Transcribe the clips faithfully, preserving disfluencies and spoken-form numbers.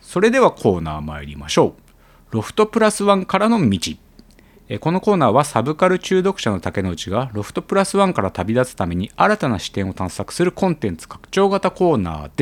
それではコーナー参りましょう。ロフトプラスワンからの道。このコーナーはサブカル中毒者の竹之内がロフトプラスワンから旅立つために新たな視点を探索するコンテンツ拡張型コーナーです。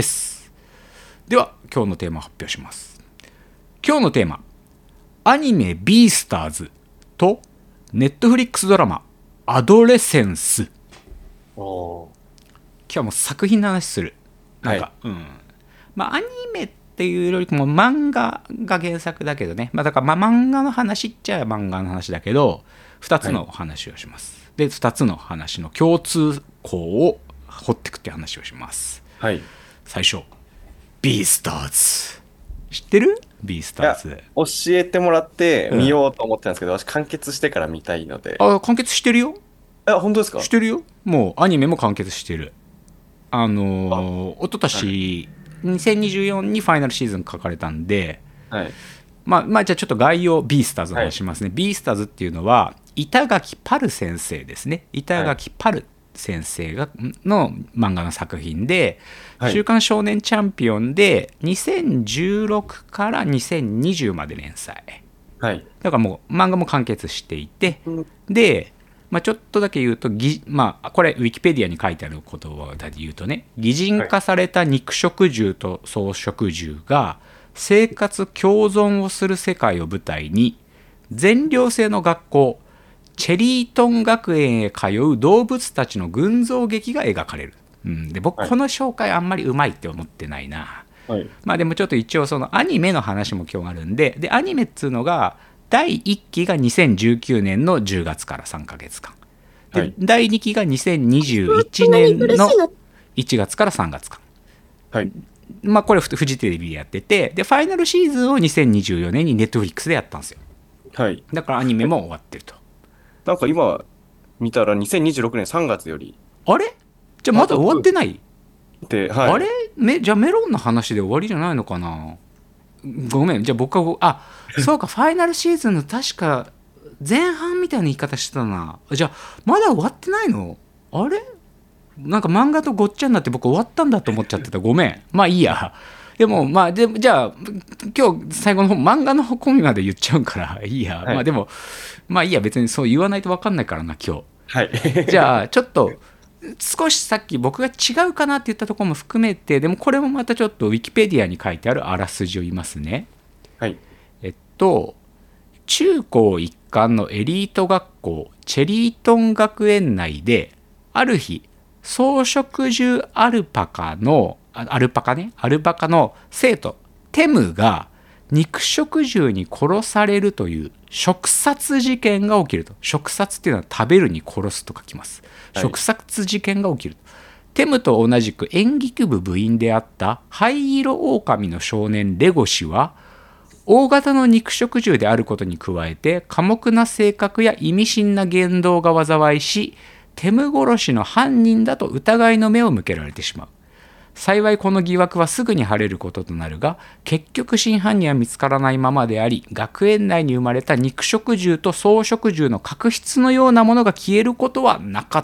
では今日のテーマを発表します。今日のテーマ、アニメビースターズとネットフリックスドラマアドレセンス。 お今日はもう作品の話する。なんか、はい、うん、まあアニメっていうよりも漫画が原作だけどね、まあ、だからまあ漫画の話っちゃ漫画の話だけどふたつの話をします、はい、でふたつの話の共通項を掘っていくっていう話をします。 はい。 最初ビースターズ知ってる？ビースターズ教えてもらって見ようと思ってたんですけど、うん、私完結してから見たいので。 あ、完結してるよ。 え、本当ですか？ してるよ。もうアニメも完結してる。あのー、おととし、はい、にせんにじゅうよんにファイナルシーズン書かれたんで、 はい、 まあ、まあじゃあちょっと概要ビースターズの話しますね、はい、ビースターズっていうのは板垣パル先生ですね。板垣パル先生がの漫画の作品で、はい、週刊少年チャンピオンでにせんじゅうろくからにせんにじゅうまで連載、 はい、 だからもう漫画も完結していて、うん、でまあ、ちょっとだけ言うと、まあ、これウィキペディアに書いてある言葉で言うとね、擬人化された肉食獣と草食獣が生活共存をする世界を舞台に全寮制の学校チェリートン学園へ通う動物たちの群像劇が描かれる、うん、で僕この紹介あんまりうまいって思ってないな、はい、まあでもちょっと一応そのアニメの話も今日あるんで、でアニメっつうのがだいいっきがにせんじゅうきゅうねんのじゅうがつからさんかげつかんで、はい、だいにきがにせんにじゅういちねんのいちがつからさんがつかん、はい、まあこれフジテレビでやってて、でファイナルシーズンをにせんにじゅうよねんにネットフリックスでやったんですよ、はい、だからアニメも終わってると。 なんか今見たらにせんにじゅうろくねんさんがつより、 あれじゃあまだ終わってないで、はい、 あれめじゃあメロンの話で終わりじゃないのかな。ごめん、じゃあ僕はあそうかファイナルシーズンの確か前半みたいな言い方してたな。じゃあまだ終わってないの？あれなんか漫画とごっちゃになって僕終わったんだと思っちゃってた。ごめん。まあいいや。でもまあでじゃあ今日最後の方漫画の込みまで言っちゃうからいいや、はい、まあでもまあいいや、別にそう言わないと分かんないからな今日、はい、じゃあちょっと少しさっき僕が違うかなって言ったところも含めて、でもこれもまたちょっとウィキペディアに書いてあるあらすじを言いますね。 はい。 えっと中高一貫のエリート学校チェリートン学園内である日草食獣アルパカのアルパカねアルパカの生徒テムが肉食獣に殺されるという食殺事件が起きると。食殺っていうのは食べるに殺すと書きます、はい、食殺事件が起きる。テムと同じく演劇部部員であった灰色狼の少年レゴシは大型の肉食獣であることに加えて寡黙な性格や意味深な言動が災いし、テム殺しの犯人だと疑いの目を向けられてしまう。幸いこの疑惑はすぐに晴れることとなるが、結局真犯人は見つからないままであり、学園内に生まれた肉食獣と草食獣の確執のようなものが消えることはなかった、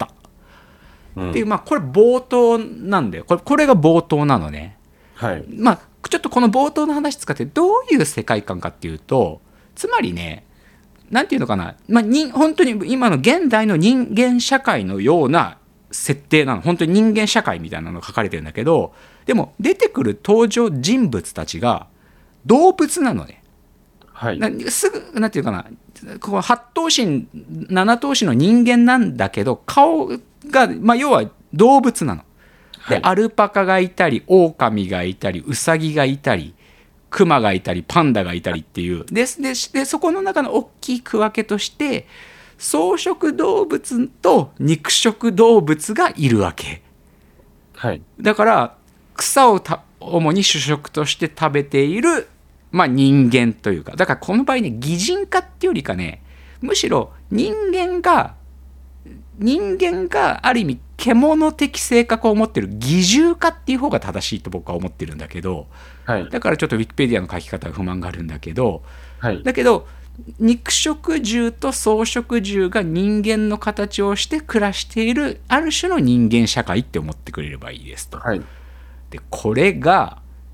うん、っていう、まあこれ冒頭なんだよ。これ、これが冒頭なのね、はい。まあちょっとこの冒頭の話使ってどういう世界観かっていうと、つまりね、なんていうのかな、まあ、に本当に今の現代の人間社会のような設定なの。本当に人間社会みたいなのが書かれてるんだけど、でも出てくる登場人物たちが動物なのね、はい、なすぐなんていうかな、こうはち頭身なな頭身の人間なんだけど顔が、まあ、要は動物なので、はい、アルパカがいたりオオカミがいたりウサギがいたりクマがいたりパンダがいたりっていう で, で, でそこの中の大きい区分けとして草食動物と肉食動物がいるわけ、はい、だから草をた主に主食として食べている、まあ、人間というか、だからこの場合ね擬人化っていうよりかね、むしろ人間が人間がある意味獣的性格を持ってる擬獣化っていう方が正しいと僕は思ってるんだけど、はい、だからちょっとウィキペディアの書き方は不満があるんだけど、はい、だけど肉食獣と草食獣が人間の形をして暮らしているある種の人間社会って思ってくれればいいですと、はい、でこれが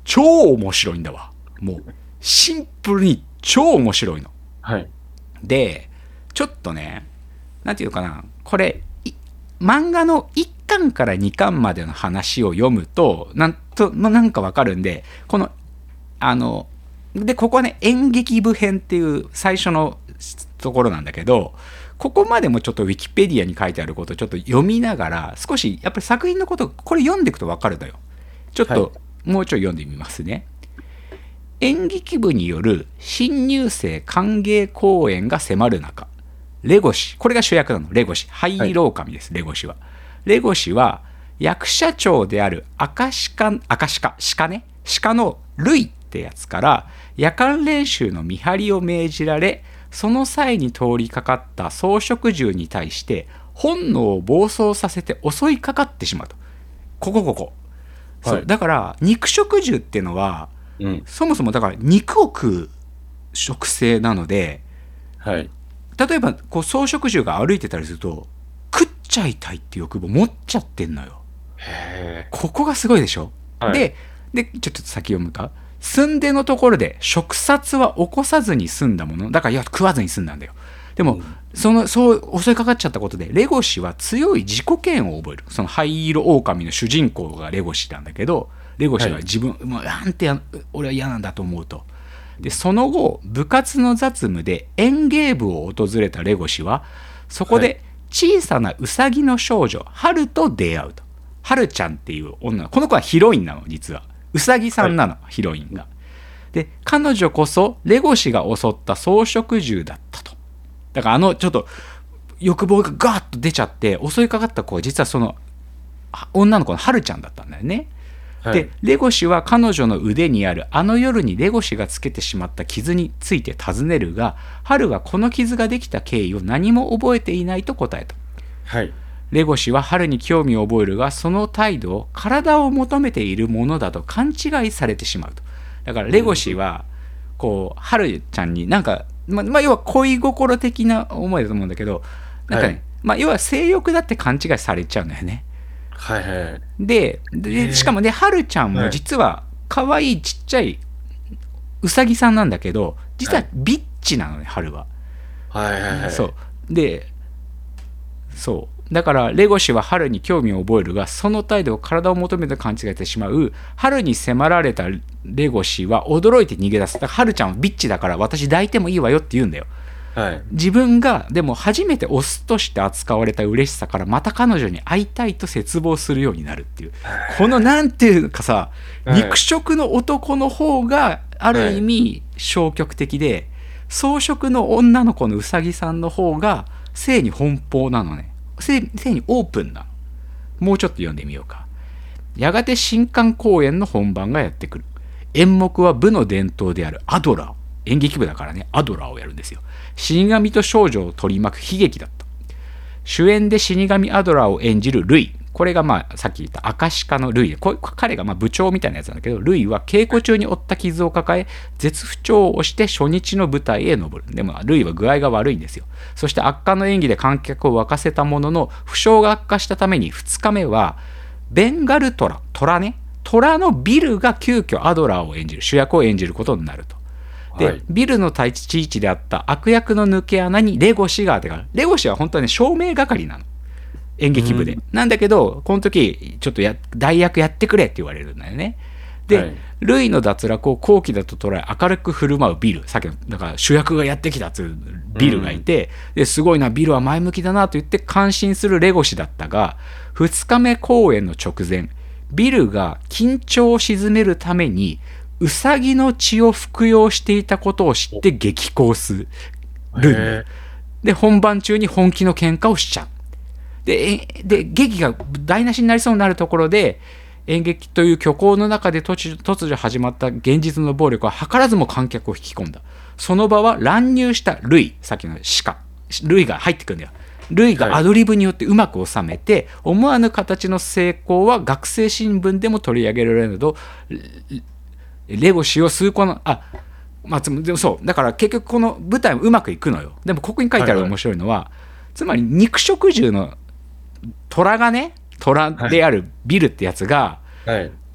超面白いんだわ。もうシンプルに超面白いの。 はい。 でちょっとね、なんていうのかな、これ漫画のいっかんからにかんまでの話を読むとなんとなんかわかるんで、このあのでここはね演劇部編っていう最初のところなんだけど、ここまでもちょっとウィキペディアに書いてあることをちょっと読みながら、少しやっぱり作品のことこれ読んでいくとわかるのよ。ちょっともうちょい読んでみますね。演劇部による新入生歓迎公演が迫る中、レゴシ、これが主役なの。レゴシ、灰色狼です、はい、レゴシは。レゴシは役者長であるアカシカ、アカシカ、鹿ね、鹿のルイってやつから夜間練習の見張りを命じられ、その際に通りかかった草食獣に対して本能を暴走させて襲いかかってしまうと。ここここ。そう、はい、だから肉食獣っていうのは、うん、そもそもだから肉を食う食性なので、 はい、 例えばこう草食獣が歩いてたりすると食っちゃいたいって欲望持っちゃってんのよ。 へー、 ここがすごいでしょ、はい、で, でちょっと先読むか。寸出のところで食殺は起こさずに済んだものだから、いや食わずに済んだんだよ。でも、うん、そのそう襲いかかっちゃったことでレゴシは強い自己嫌悪を覚える。その灰色狼の主人公がレゴシなんだけど、レゴシは自分、はい、もうなんて俺は嫌なんだと思うと。でその後部活の雑務で園芸部を訪れたレゴシはそこで小さなウサギの少女ハルと出会うと。ハルちゃんっていう女、この子はヒロインなの。実はウサギさんなの、はい、ヒロインが。で彼女こそレゴシが襲った草食獣だったと。だからあのちょっと欲望がガーッと出ちゃって襲いかかった子は実はその女の子のハルちゃんだったんだよね。でレゴシは彼女の腕にあるあの夜にレゴシがつけてしまった傷について尋ねるが、ハルはこの傷ができた経緯を何も覚えていないと答えた。 はい、 レゴシはハルに興味を覚えるが、その態度を体を求めているものだと勘違いされてしまうと。だからレゴシはこうハルちゃんになんか、ままあ、要は恋心的な思いだと思うんだけど、なんかね、はい、まあ、要は性欲だって勘違いされちゃうんだよね。 はいはい、 で, でしかもね、はるちゃんも実は可愛いちっちゃいウサギさんなんだけど、実はビッチなのね、はるは。 はいはいはい。 そうで、そうだからレゴシははるに興味を覚えるが、その態度を体を求めて勘違いしてしまう。はるに迫られたレゴシは驚いて逃げ出す。だからはるちゃんはビッチだから私抱いてもいいわよって言うんだよ。はい、自分がでも初めてオスとして扱われた嬉しさからまた彼女に会いたいと切望するようになるっていう、このなんていうかさ、はい、肉食の男の方がある意味消極的で、草食の女の子のうさぎさんの方が性に奔放なのね。 性, 性にオープンなの。もうちょっと読んでみようか。やがて新館公演の本番がやってくる。演目は部の伝統であるアドラー、演劇部だからね、アドラーをやるんですよ。死神と少女を取り巻く悲劇だった。主演で死神アドラーを演じるルイ、これがまあさっき言ったアカシカのルイで、こ彼がまあ部長みたいなやつなんだけど、ルイは稽古中に負った傷を抱え絶不調をして初日の舞台へ登る。でもルイは具合が悪いんですよ。そして圧巻の演技で観客を沸かせたものの負傷が悪化したためにふつかめはベンガルトラ、トラね、トラのビルが急遽アドラーを演じる、主役を演じることになると。で、はい、ビルの立ち位置であった悪役の抜け穴にレゴシが当てがる。レゴシは本当はね照明係なの、演劇部で、うん、なんだけどこの時ちょっとや代役やってくれって言われるんだよね。で、はい、ルイの脱落を好機だと捉え明るく振る舞うビル、さっきのだから主役がやってきたっていうビルがいて、うん、ですごいな、ビルは前向きだなと言って感心するレゴシだったが、ふつかめ公演の直前、ビルが緊張を鎮めるためにウサギの血を服用していたことを知って激高する。で本番中に本気の喧嘩をしちゃう。でで劇が台無しになりそうになるところで、演劇という虚構の中で突如、突如始まった現実の暴力は図らずも観客を引き込んだ。その場は乱入したルイ、さっきの鹿ルイが入ってくるんだよ。ルイがアドリブによってうまく収めて、はい、思わぬ形の成功は学生新聞でも取り上げられるなど、レゴシを数個のあ、まあ、でもそうだから結局この舞台もうまくいくのよ。でもここに書いてある面白いのは、はいはい、つまり肉食獣の虎がね、虎であるビルってやつが、はい、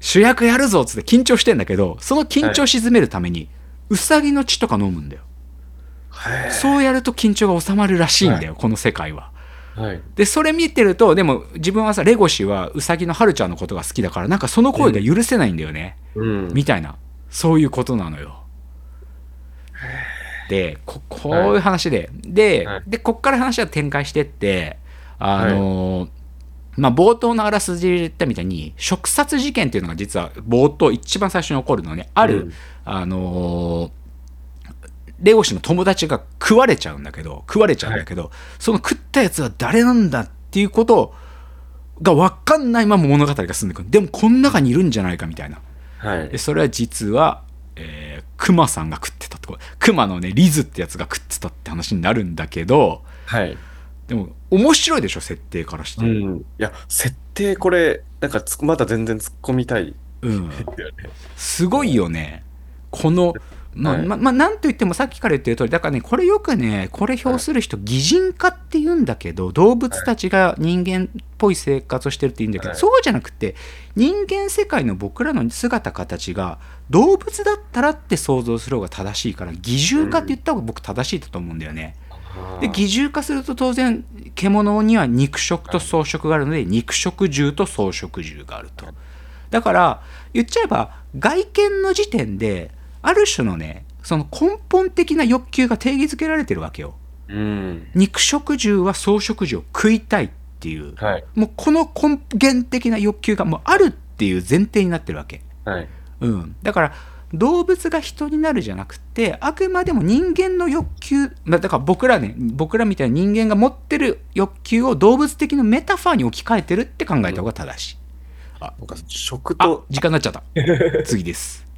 主役やるぞっつって緊張してんだけど、その緊張を鎮めるためにウサギの血とか飲むんだよ。そうやると緊張が収まるらしいんだよ、はい、この世界は。はい、でそれ見てると、でも自分はさ、レゴシはウサギのハルちゃんのことが好きだから、なんかその声が許せないんだよね、うん、みたいな、そういうことなのよ。で こ, こういう話で、はい、で, でこっから話は展開してって、あのーはい、まあ、冒頭のあらすじで言ったみたいに触殺事件っていうのが実は冒頭一番最初に起こるのね。ある、うん、あのーレゴシの友達が食われちゃうんだけど食われちゃうんだけど、はい、その食ったやつは誰なんだっていうことが分かんないまま物語が進んでくる。でもこの中にいるんじゃないかみたいな、はい、でそれは実は、えー、クマさんが食ってたとこ、クマのねリズってやつが食ってたって話になるんだけど、はい、でも面白いでしょ設定からして、うん、 いや設定これなんかまだ全然突っ込みたい、 うん、すごいよねこのまあはいままあ、なんといってもさっきから言ってる通りだからね、これよくねこれ表する人、はい、擬人化って言うんだけど、動物たちが人間っぽい生活をしてるって言うんだけど、はい、そうじゃなくて人間世界の僕らの姿形が動物だったらって想像する方が正しいから、擬獣化って言った方が僕正しいだと思うんだよね、うん、で擬獣化すると当然獣には肉食と草食があるので、肉食獣と草食獣があると。だから言っちゃえば外見の時点である種のね、その根本的な欲求が定義づけられてるわけよ、うん、肉食獣は草食獣を食いたいっていう、はい、もうこの根源的な欲求がもうあるっていう前提になってるわけ、はいうん、だから動物が人になるじゃなくて、あくまでも人間の欲求だから僕らね、僕らみたいな人間が持ってる欲求を動物的なメタファーに置き換えてるって考えた方が正しい、うん、あ、 食とあ時間になっちゃった次です